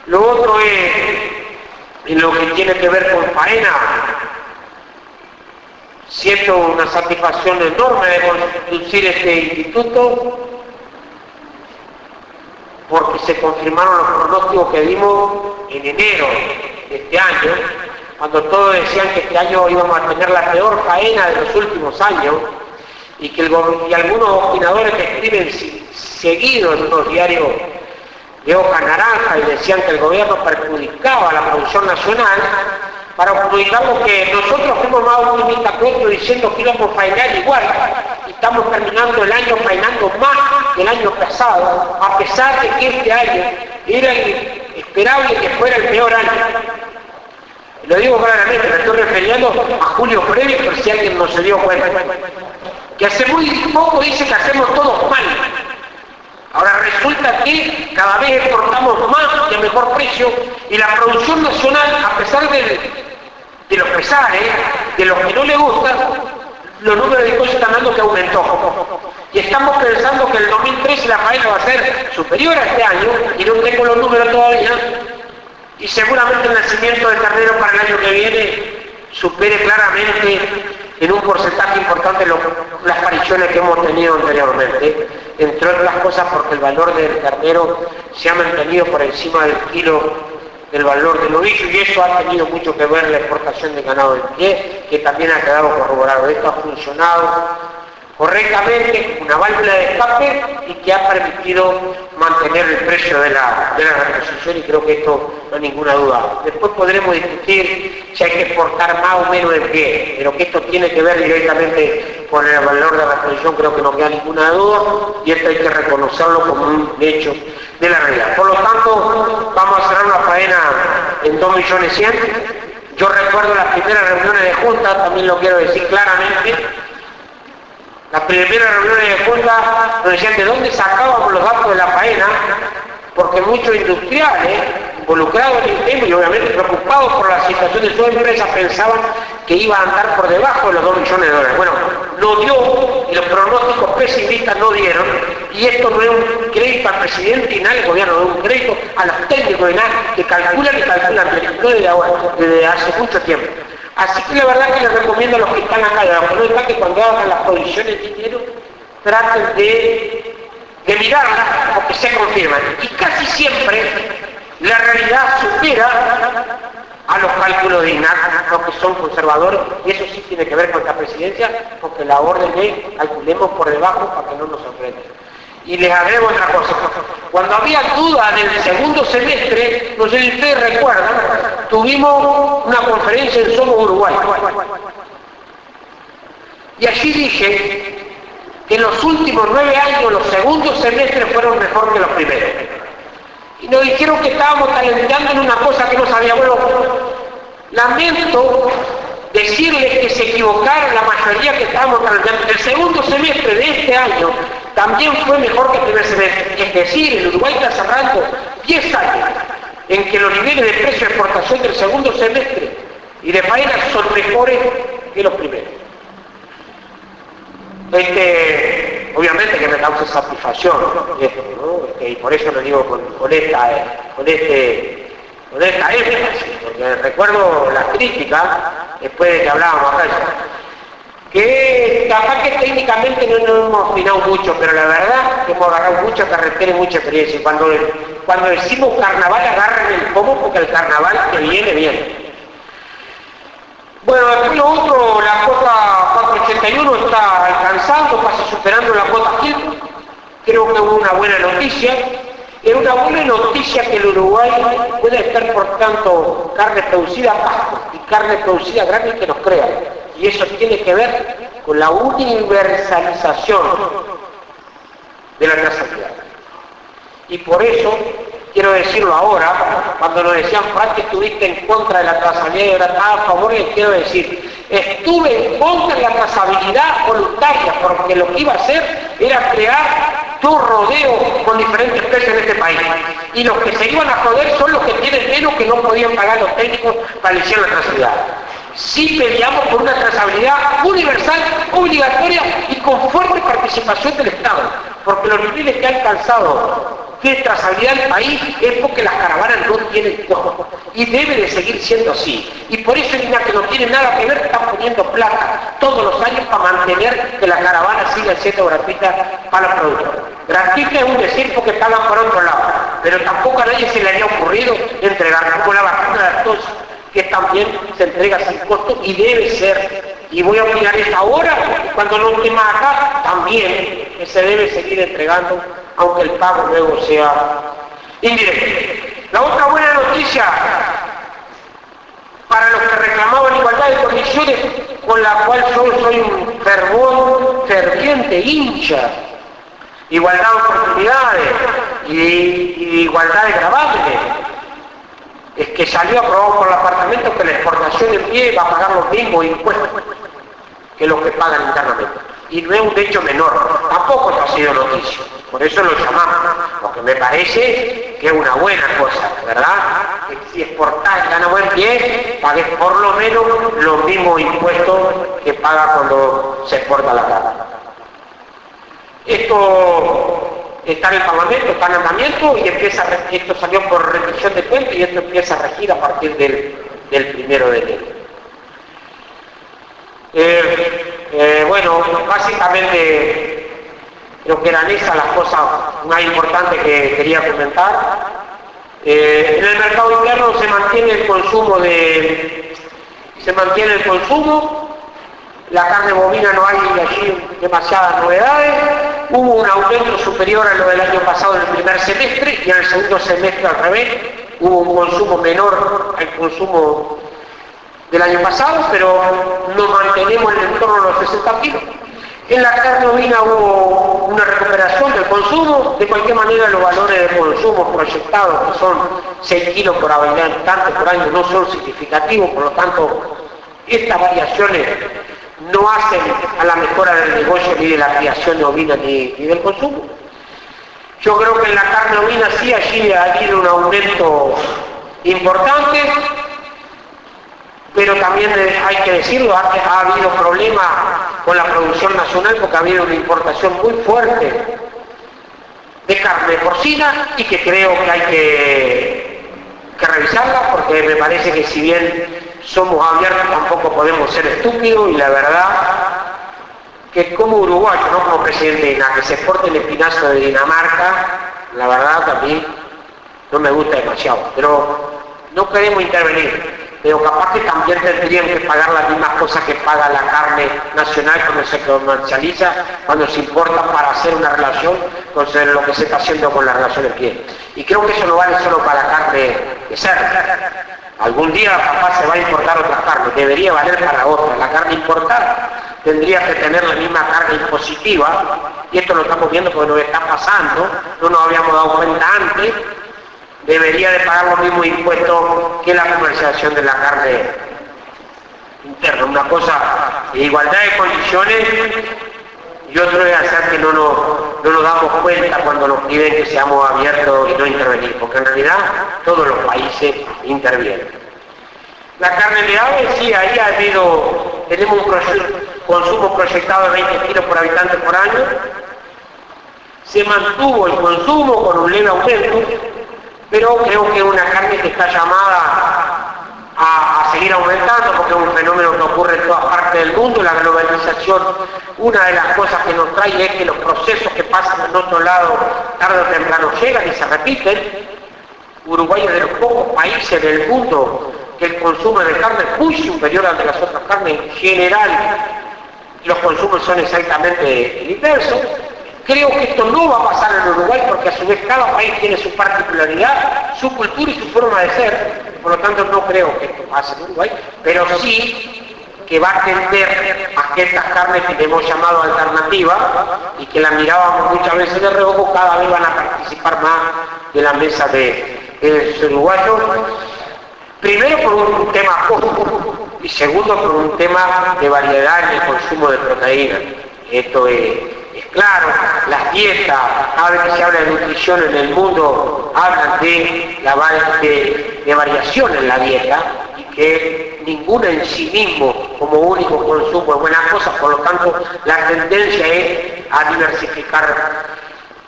Lo otro es, en lo que tiene que ver con faena, siento una satisfacción enorme de conducir este instituto, porque se confirmaron los pronósticos que dimos en enero de este año, cuando todos decían que este año íbamos a tener la peor faena de los últimos años, y que algunos opinadores que escriben seguido en unos diarios de hoja naranja y decían que el gobierno perjudicaba a la producción nacional, para perjudicar lo que nosotros fuimos más optimistas que otros diciendo que íbamos a faenar igual, y estamos terminando el año faenando más que el año pasado, a pesar de que este año era esperable que fuera el peor año. Lo digo claramente, me estoy refiriendo a julio previo, por si alguien no se dio cuenta. Que hace muy poco dice que hacemos todo mal. Ahora resulta que cada vez exportamos más y a mejor precio, y la producción nacional, a pesar de los pesares, de los que no le gusta, los números de cosas están dando que aumentó. Y estamos pensando que el 2013 la faena va a ser superior a este año, y no tengo los números todavía, y seguramente el nacimiento de ternero para el año que viene supere claramente en un porcentaje importante las apariciones que hemos tenido anteriormente, entre otras cosas porque el valor del ternero se ha mantenido por encima del kilo del valor del novillo, y eso ha tenido mucho que ver en la exportación de ganado de pie, que también ha quedado corroborado. Esto ha funcionado correctamente como una válvula de escape y que ha permitido mantener el precio de la reposición, y creo que esto no hay ninguna duda. Después podremos discutir si hay que exportar más o menos en pie, pero que esto tiene que ver directamente con el valor de la reposición, creo que no queda ninguna duda, y esto hay que reconocerlo como un hecho de la realidad. Por lo tanto, vamos a cerrar la faena en 2.100.000. Yo recuerdo las primeras reuniones de junta, también lo quiero decir claramente. Las primeras reuniones de junta nos decían de dónde sacábamos los datos de la faena, porque muchos industriales involucrados en el tema y obviamente preocupados por la situación de su empresa pensaban que iba a andar por debajo de los 2 millones de dólares. Bueno, no dio, y los pronósticos pesimistas no dieron, y esto no es un crédito al presidente y nada al gobierno, es un crédito a los técnicos de nada que calculan, no desde hace mucho tiempo. Así que la verdad que les recomiendo a los que están acá, y a los que no están, que cuando hagan las provisiones de dinero, traten de mirarlas porque se confirman. Y casi siempre la realidad supera a los cálculos de INAC, los que son conservadores, y eso sí tiene que ver con esta presidencia, porque la orden es calculemos por debajo para que no nos sorprenda. Y les agrego otra cosa. Cuando había duda del segundo semestre, no sé si ustedes recuerdan, tuvimos una conferencia en Somos Uruguay. Y allí dije que en los últimos 9 años los segundos semestres fueron mejor que los primeros. Y nos dijeron que estábamos talenteando en una cosa que no sabíamos. Bueno, lamento decirles que se equivocaron la mayoría que estábamos talenteando. El segundo semestre de este año también fue mejor que el primer semestre. Es decir, el Uruguay está cerrando 10 años en que los niveles de precio de exportación del segundo semestre y de faena son mejores que los primeros. Obviamente que me causa satisfacción esto, ¿no? Y por eso lo digo con esta énfasis, porque recuerdo las críticas después de que hablábamos acá, que capaz que técnicamente no hemos afinado mucho, pero la verdad que hemos agarrado mucha carretera y mucha experiencia. Cuando decimos carnaval, agarren el pomo porque el carnaval que viene. Bueno, después lo otro, la cuota 481 está alcanzando, casi superando la cuota 100. Creo que es una buena noticia. Es una buena noticia que el Uruguay pueda estar exportando carne producida a pasto y carne producida grande que nos crea. Y eso tiene que ver con la universalización de la trazabilidad. Y por eso, quiero decirlo ahora, cuando nos decían, Frank, que estuviste en contra de la trazabilidad y ahora estás a favor, les quiero decir, estuve en contra de la trazabilidad voluntaria, porque lo que iba a hacer era crear tu rodeo con diferentes precios en este país. Y los que se iban a joder son los que tienen menos, que no podían pagar los técnicos para iniciar la trazabilidad. Sí peleamos por una trazabilidad universal, obligatoria y con fuerte participación del Estado. porque los niveles que ha alcanzado de trazabilidad del país es porque las caravanas no tienen costo y debe de seguir siendo así. Y por eso mira que no tiene nada que ver, están poniendo plata todos los años para mantener que la caravana siga siendo gratuita para los productores. Gratuita es un decir porque pagan por otro lado, pero tampoco a nadie se le había ocurrido entregar como la vacuna de Artois, que también se entrega sin costo y debe ser. Y voy a opinar esta hora, cuando no esté más acá, también que se debe seguir entregando, aunque el pago luego sea indirecto. La otra buena noticia para los que reclamaban igualdad de condiciones, con la cual yo soy un ferviente hincha, igualdad de oportunidades y igualdad de gravámenes, es que salió aprobado por el apartamento que la exportación en pie va a pagar los mismos impuestos que los que pagan internamente. Y no es un hecho menor, tampoco esto ha sido noticia, por eso lo llamamos, porque me parece que es una buena cosa, ¿verdad? Que si exportás y ganas buen pie, pagues por lo menos los mismos impuestos que paga cuando se exporta la carne. Esto está en el Parlamento, está en andamiento y esto salió por rendición de cuentas y esto empieza a regir a partir del 1 de enero. Bueno, básicamente creo que eran esas las cosas más importantes que quería comentar. En el mercado interno se mantiene el consumo, la carne bovina no hay allí demasiadas novedades, hubo un aumento superior a lo del año pasado en el primer semestre y en el segundo semestre al revés, hubo un consumo menor al consumo del año pasado, pero nos mantenemos en el torno de los 60 kilos. En la carne ovina hubo una recuperación del consumo, de cualquier manera los valores de consumo proyectados, que son 6 kilos por habitante por año, no son significativos, por lo tanto, estas variaciones no hacen a la mejora del negocio ni de la criación de ovina ni del consumo. Yo creo que en la carne ovina sí allí ha habido un aumento importante, pero también hay que decirlo, ha habido problemas con la producción nacional porque ha habido una importación muy fuerte de carne porcina y que creo que hay que revisarla porque me parece que si bien somos abiertos tampoco podemos ser estúpidos y la verdad que como uruguayo, no como presidente de INA, que se exporte el espinazo de Dinamarca, la verdad que a mí no me gusta demasiado, pero no queremos intervenir. Pero capaz que también tendrían que pagar las mismas cosas que paga la carne nacional cuando se comercializa, cuando se importa para hacer una relación con lo que se está haciendo con la relación de piel. Y creo que eso no vale solo para la carne de cerdo. Algún día capaz se va a importar otra carne, debería valer para otra. La carne importada tendría que tener la misma carga impositiva, y esto lo estamos viendo porque nos está pasando, no nos habíamos dado cuenta antes. Debería de pagar los mismos impuestos que la comercialización de la carne interna. Una cosa de igualdad de condiciones y otro es hacer que no nos damos cuenta cuando nos piden que seamos abiertos y no intervenir, porque en realidad todos los países intervienen. La carne de ave, sí, ahí tenemos un consumo proyectado de 20 kilos por habitante por año. Se mantuvo el consumo con un leve aumento, pero creo que es una carne que está llamada a seguir aumentando porque es un fenómeno que ocurre en todas partes del mundo. La globalización, una de las cosas que nos trae es que los procesos que pasan en otro lado tarde o temprano llegan y se repiten. Uruguay es de los pocos países del mundo que el consumo de carne es muy superior al de las otras carnes. En general, los consumos son exactamente inversos. Creo que esto no va a pasar en Uruguay porque a su vez cada país tiene su particularidad, su cultura y su forma de ser. Por lo tanto no creo que esto pase en Uruguay, pero sí que va a tender a que estas carnes que hemos llamado alternativas y que las mirábamos muchas veces de reojo, cada vez van a participar más de la mesa de los uruguayos. Primero por un tema costo y segundo por un tema de variedad en el consumo de proteínas. Esto es claro, las dietas, cada vez que se habla de nutrición en el mundo, hablan de variación en la dieta y que ninguna en sí mismo como único consumo es buena cosa, por lo tanto la tendencia es a diversificar